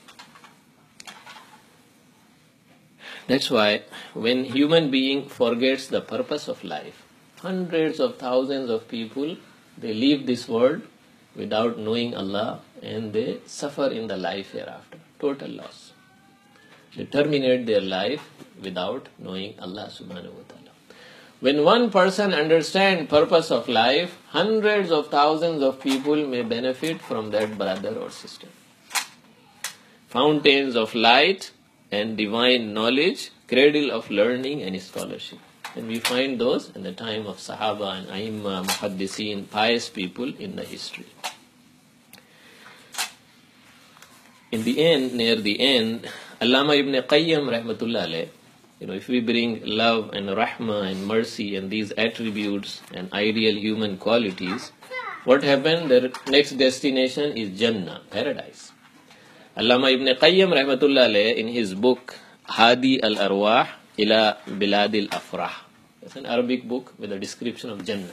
That's why when human being forgets the purpose of life, hundreds of thousands of people, they leave this world without knowing Allah and they suffer in the life hereafter. Total loss. They terminate their life without knowing Allah subhanahu wa ta'ala. When one person understands purpose of life, hundreds of thousands of people may benefit from that brother or sister. Fountains of light and divine knowledge, cradle of learning and scholarship. And we find those in the time of Sahaba and Aimma, Muhaddiseen, pious people in the history. In the end, near the end, Allama ibn Qayyim rahmatullah alayh, if we bring love and rahmah and mercy and these attributes and ideal human qualities, what happened? The next destination is Jannah, paradise. Allama ibn Qayyim rahmatullah alayh, in his book Hadi al-Arwah ila Bilad al-Afrah, it's an Arabic book with a description of Jannah.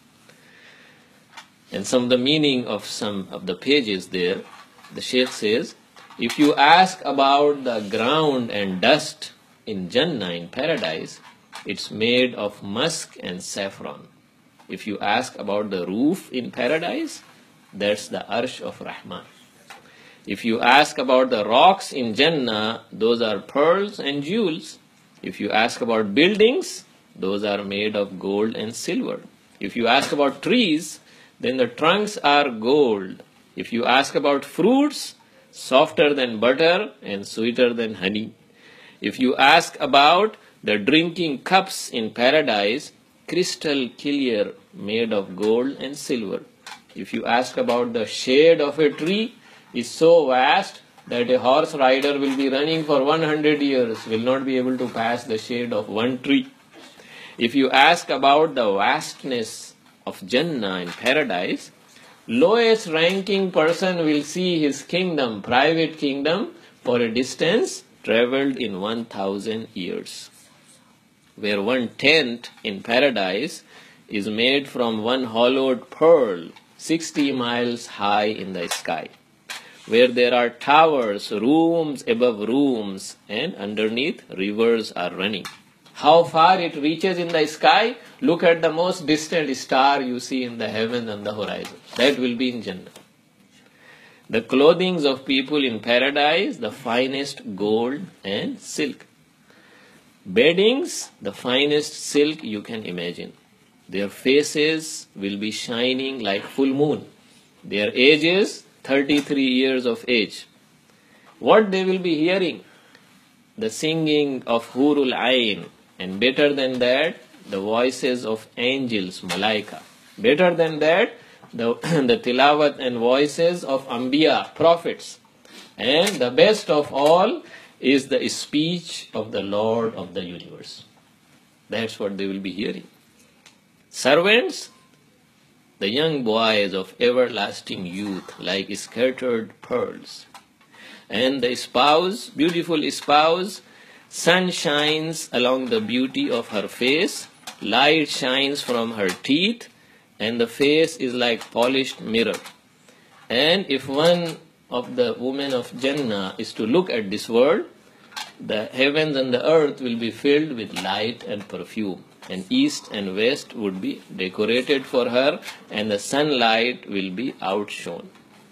And some of the meaning of some of the pages there, the Shaykh says, if you ask about the ground and dust in Jannah, in paradise, it's made of musk and saffron. If you ask about the roof in paradise, that's the Arsh of Rahman. If you ask about the rocks in Jannah, those are pearls and jewels. If you ask about buildings, those are made of gold and silver. If you ask about trees, then the trunks are gold. If you ask about fruits, softer than butter and sweeter than honey. If you ask about the drinking cups in paradise, crystal clear, made of gold and silver. If you ask about the shade of a tree, is so vast that a horse rider will be running for 100 years, will not be able to pass the shade of one tree. If you ask about the vastness of Jannah in paradise, lowest ranking person will see his kingdom, private kingdom, for a distance traveled in 1,000 years. Where one tent in paradise is made from one hollowed pearl, 60 miles high in the sky. Where there are towers, rooms above rooms, and underneath rivers are running. How far it reaches in the sky? Look at the most distant star you see in the heaven and the horizon. That will be in Jannah. The clothings of people in paradise, the finest gold and silk. Beddings, the finest silk you can imagine. Their faces will be shining like full moon. Their ages, 33 years of age. What they will be hearing? The singing of Hurul Ain. And better than that, the voices of angels, Malaika. Better than that, the tilawat and voices of Anbiya, prophets. And the best of all is the speech of the Lord of the universe. That's what they will be hearing. Servants, the young boys of everlasting youth, like scattered pearls. And the spouse, beautiful spouse, sun shines along the beauty of her face, light shines from her teeth, and the face is like polished mirror. And if one of the women of Jannah is to look at this world, the heavens and the earth will be filled with light and perfume. And east and west would be decorated for her, and the sunlight will be outshone.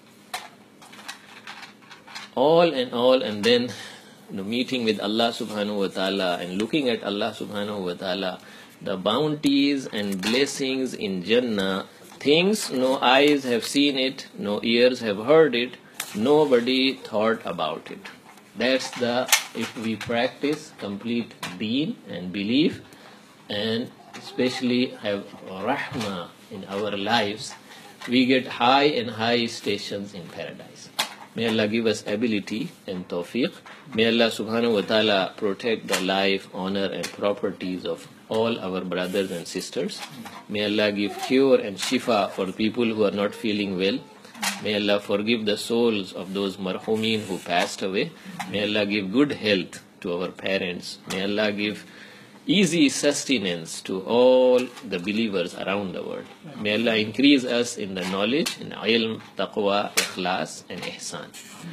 All in all, and then meeting with Allah subhanahu wa ta'ala and looking at Allah subhanahu wa ta'ala, the bounties and blessings in Jannah Things no eyes have seen it, no ears have heard it, nobody thought about it. That's if we practice complete deen and belief, and especially have rahmah in our lives, we get high and high stations in paradise. May Allah give us ability and tawfiq. May Allah subhanahu wa ta'ala protect the life, honor and properties of all our brothers and sisters. May Allah give cure and shifa for people who are not feeling well. May Allah forgive the souls of those marhumin who passed away. May Allah give good health to our parents. May Allah give easy sustenance to all the believers around the world. May Allah increase us in the knowledge, in ilm, taqwa, ikhlas and ihsan.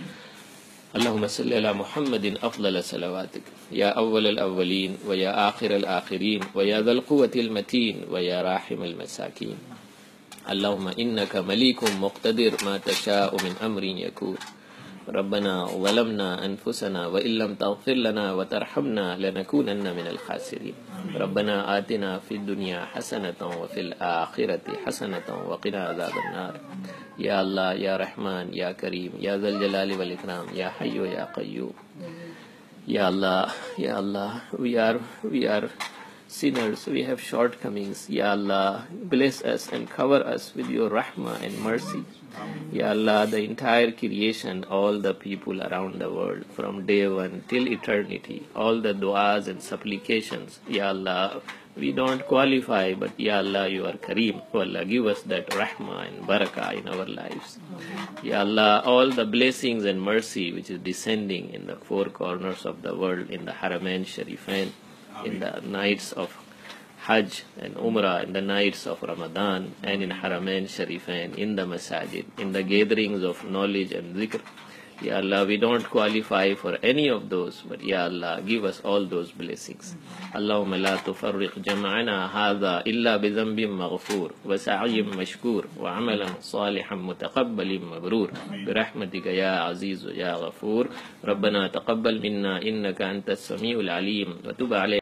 اللهم صل على محمد أفضل صلواتك يا أول الأولين ويا آخر الآخرين ويا ذا القوة المتين ويا راحم المساكين. اللهم إنك مليك مقتدر ما تشاء من أمر يكون. ربنا ظلمنا أنفسنا وإن لم تغفر لنا وترحمنا لنكونن من الخاسرين. ربنا آتنا في الدنيا حسنة وفي الآخرة حسنة وقنا عذاب النار. يا الله يا رحمن يا كريم يا ذا الجلال والإكرام يا حي يا قيوم. Ya Allah, we are sinners, we have shortcomings. Ya Allah, bless us and cover us with your rahmah and mercy. Ya Allah, the entire creation, all the people around the world, from day one till eternity, all the du'as and supplications. Ya Allah, we don't qualify, but Ya Allah, you are Kareem. Oh Allah, give us that rahmah and barakah in our lives. Ya Allah, all the blessings and mercy which is descending in the four corners of the world, in the Haramain Sharifain, in the nights of Hajj and Umrah, in the nights of Ramadan, and in Haramain Sharifain, in the Masajid, in the gatherings of knowledge and zikr. Ya Allah, we don't qualify for any of those, but Ya Allah, give us all those blessings. Allahumma la tufarriq jam'ana hadha illa bi dhanbin maghfur wa sa'yin mashkur wa amalan salihan mutaqabbalin mabrur bi rahmatika ya aziz ya ghafur. Rabbana taqabbal minna innaka antas samiul alim wa tub alayna